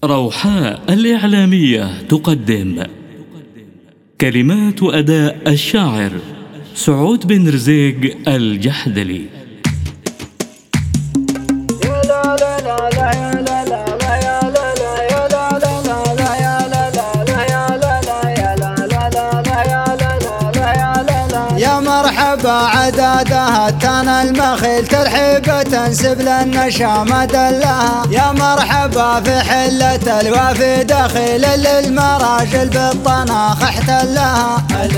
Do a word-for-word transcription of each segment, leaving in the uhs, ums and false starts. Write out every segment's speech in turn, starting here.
روحاء الإعلامية تقدم كلمات وأداء الشاعر سعود بن رزيق الجحدلي. يا مرحبا عدادها تانا المخيل ترحيبة تنسب للنشامة دلها. يا مرحبا في حلة الوافي دخيل للمراجل بالطناخ احتلها.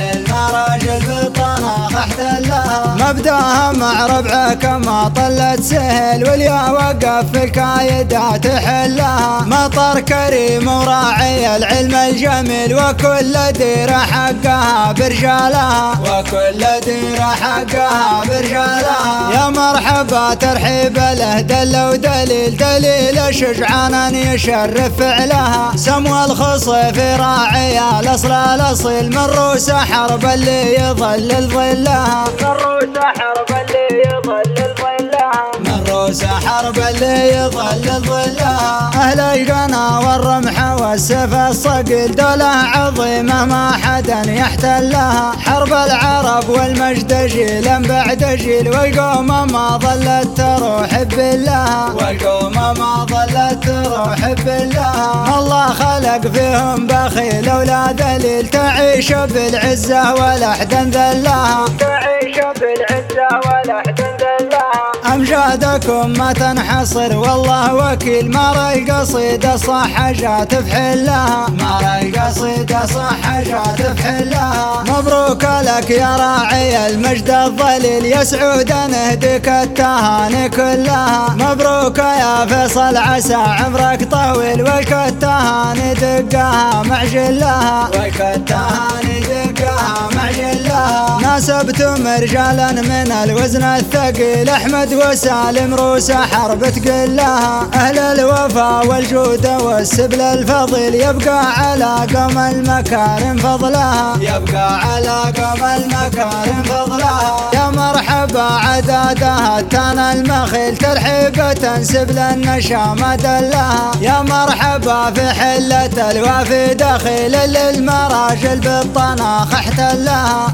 للمراجل بالطناخ احتلها. مبداها مع ربعه كما طلت سهل واليا وقف في الكايدات حلها. مطر كريم وراعي العلم الجميل وكل ديرة حقها برجالها. وكل ديرة حقها برجالها. يا مرحبا ترحيب له دل ودليل دليل شجعانا يشرف فعلها. سمو الخصيف راعي الاصل الاصيل من روس حرب اللي يظلل ظلها. من روس حرب اللي يظلل ظلها. من روس حرب اللي يظلل ظلها. اهل القنا والرمح والسيف الصقيل دولة عظيمة ما حدا يحتلها. حرب العرب والمجد جيلا بعد جيل والقوم ما ظلت تروح بالله. والقوم ما ظلت تروح بالله. الله خلق فيهم بخيل ولا دليل تعيش بالعزة ولا حدا ذلها. تعيش بالعزة ولا حدا ذلها. أمجادكم ما تنحصر والله وكيل. ما رأي قصيدة صح جات في حلها. ما رأي قصيدة صح جات في حلها. مبروك لك يا راعي المجد الظليل يا سعود نهديك التهاني كلها. مبروك يا فيصل عسى عمرك طويل ولك التهاني دقها معجلها. ولك التهاني دقها معجلها. ناسبتم رجالا من الوزن الثقيل احمد وسالم روس حرب تقلها. اهل الوفا والجود والسبل الفضيل يبقى على قوم المكارم فضلها. يبقى على قوم المكارم فضلها. يا مرحبا عدادها تانا المخيل ترحيبة تنسب للنشامة دلها. يا مرحبا في حلة الوافي دخيل للمراجل بالطناخ احتلها.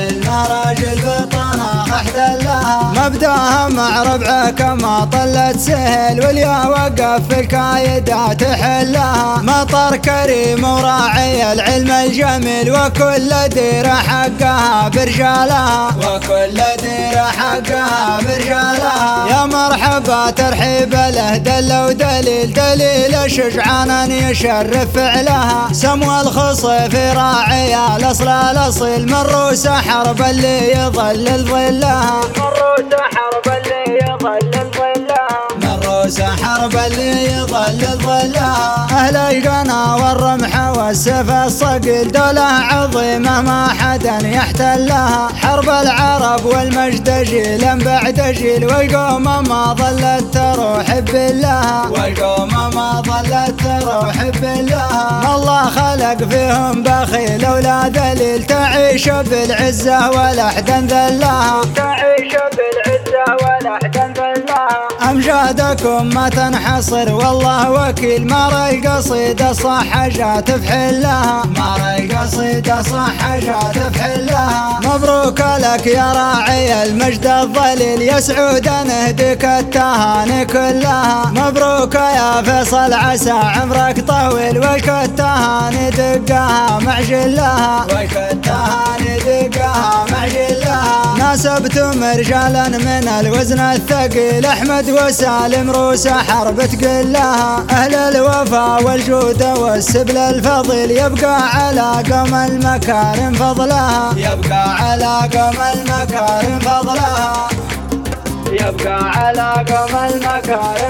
للمراجل بالطناخ احتلها. مبداها مع ربعه كما طلت سهل واليا وقف في الكايدات حلها. مطر كريم وراعي العلم الجميل وكل ديرة حقها برجالها. وكل ديرة حقها برجالها. يا مرحبا ترحيب له دل ودليل دليل شجعانا يشرف فعلها. سمو الخصيف راعي الاصل الاصيل من روس حرب اللي يظلل ظلها. من روس حرب اللي يظلل ظلها. من روس حرب اللي يظلل ظلها. اهل القنا والرمح والسيف الصقيل دولة عظيمة ما حدا يحتلها. حرب العرب والمجد جيلا بعد جيل والقوم ما ظلت تروح بالله. والقوم ما ظلت تروح بالله. الله خلق فيهم بخيل ولا دليل تعيش بالعزة ولا حدا ذلها. تعيش بالعزة ولا حدا ذلها. أمجادكم ما تنحصر والله وكيل. ما رأي قصيدة صح جات في حلها. ما رأي قصيدة صح جات في حلها. مبروك لك يا راعي المجد الظليل يا سعود نهديك التهاني كلها. مبروك يا فيصل عسى عمرك طويل ولك التهاني دقها معجلها. ولك التهاني دقها معجلها. ناسبتم رجالا من الوزن الثقيل احمد وسالم روس حرب تقلها. اهل الوفا والجود والسبل الفضيل يبقى على قوم المكارم فضلها. يبقى على قوم المكارم فضلها. يبقى على قوم المكارم